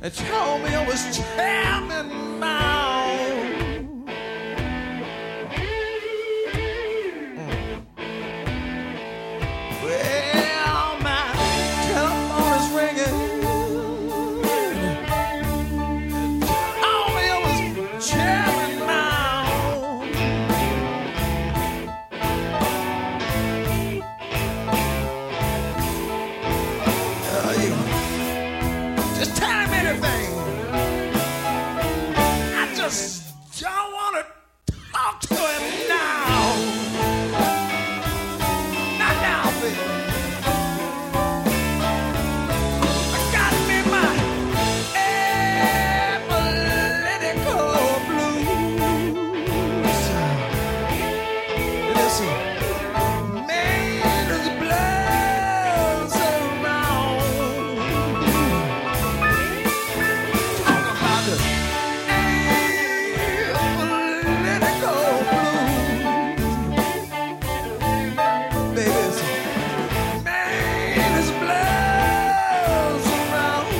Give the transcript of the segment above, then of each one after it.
They told me I was jamming now. Well, my telephone is ringing. Told me I was jamming now. Just tell him anything. I just don't want to talk to him now. Not now, baby. I got me my political blues. Listen, man, there's blood around. Talk about the political blues. Baby, it's man, there's blood around.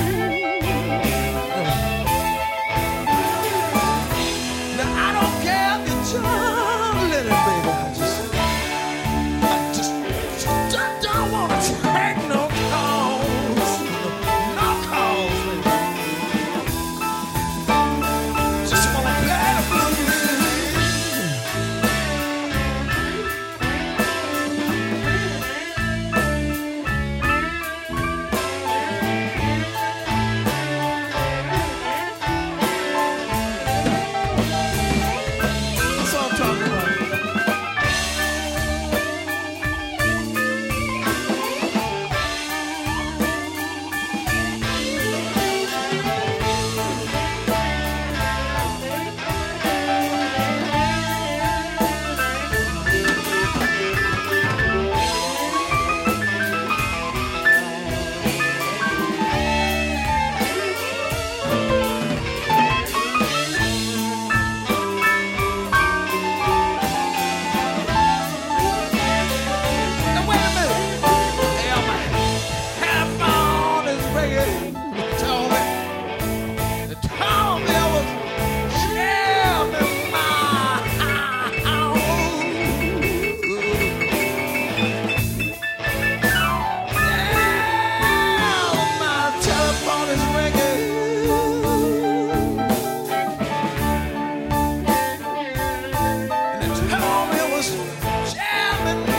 Now I don't care if you're juggling, baby. I just don't want to take no calls. No calls, baby. Just want to play the blues. That's what I'm talking about. Now wait a minute. Hey, my telephone is ringing. They told me I was jamming my yeah, my telephone is ringing. And they told me I was jamming